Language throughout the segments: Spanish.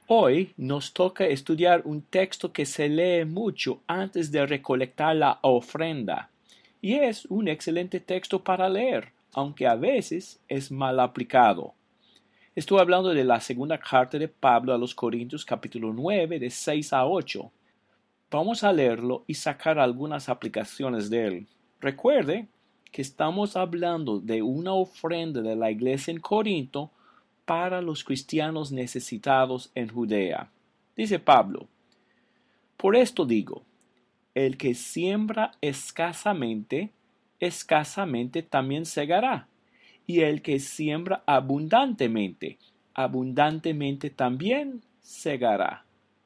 Hoy nos toca estudiar un texto que se lee mucho antes de recolectar la ofrenda, y es un excelente texto para leer, aunque a veces es mal aplicado. Estoy hablando de la segunda carta de Pablo a los Corintios capítulo 9 de 6 a 8. Vamos a leerlo y sacar algunas aplicaciones de él. Recuerde que estamos hablando de una ofrenda de la iglesia en Corinto para los cristianos necesitados en Judea. Dice Pablo: por esto digo, el que siembra escasamente, escasamente también segará, y el que siembra abundantemente, abundantemente también segará.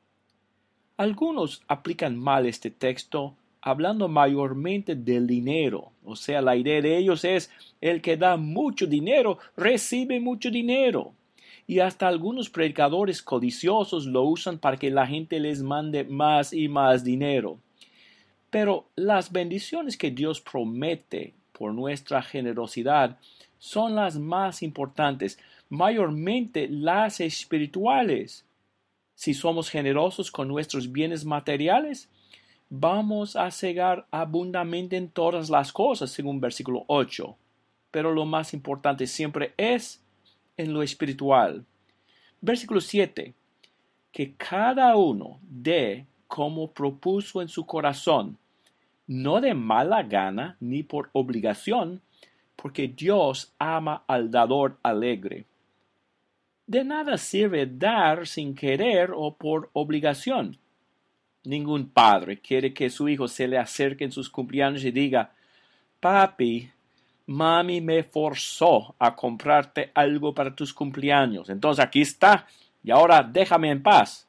Algunos aplican mal este texto hablando mayormente del dinero. O sea, la idea de ellos es: el que da mucho dinero recibe mucho dinero. Y hasta algunos predicadores codiciosos lo usan para que la gente les mande más y más dinero. Pero las bendiciones que Dios promete por nuestra generosidad son las más importantes, mayormente las espirituales. Si somos generosos con nuestros bienes materiales, vamos a segar abundantemente en todas las cosas, según versículo 8. Pero lo más importante siempre es en lo espiritual. Versículo 7. Que cada uno dé como propuso en su corazón, no de mala gana ni por obligación, porque Dios ama al dador alegre. De nada sirve dar sin querer o por obligación. Ningún padre quiere que su hijo se le acerque en sus cumpleaños y diga: papi, mami me forzó a comprarte algo para tus cumpleaños, entonces aquí está, y ahora déjame en paz.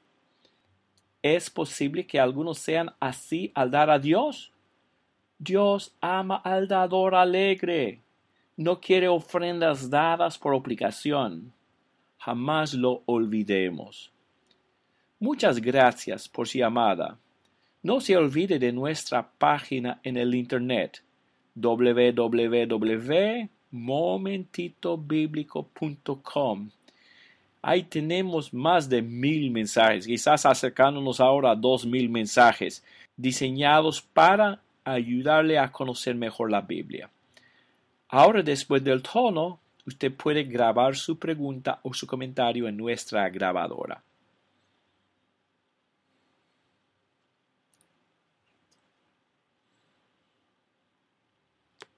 ¿Es posible que algunos sean así al dar a Dios? Dios ama al dador alegre. No quiere ofrendas dadas por obligación. Jamás lo olvidemos. Muchas gracias por su llamada. No se olvide de nuestra página en el internet www.momentitobiblico.com. Ahí tenemos más de 1000 mensajes, quizás acercándonos ahora a 2000 mensajes, diseñados para ayudarle a conocer mejor la Biblia. Ahora, después del tono, usted puede grabar su pregunta o su comentario en nuestra grabadora.